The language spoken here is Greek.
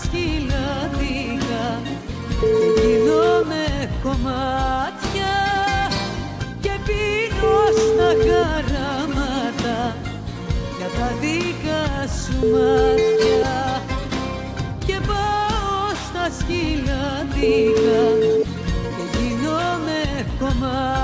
σκυλάδικα και γίνομαι κομμάτια και πίνω στα χαράματα για τα δικά σου μάτια και πάω στα σκυλάδικα και γίνομαι κομμάτια.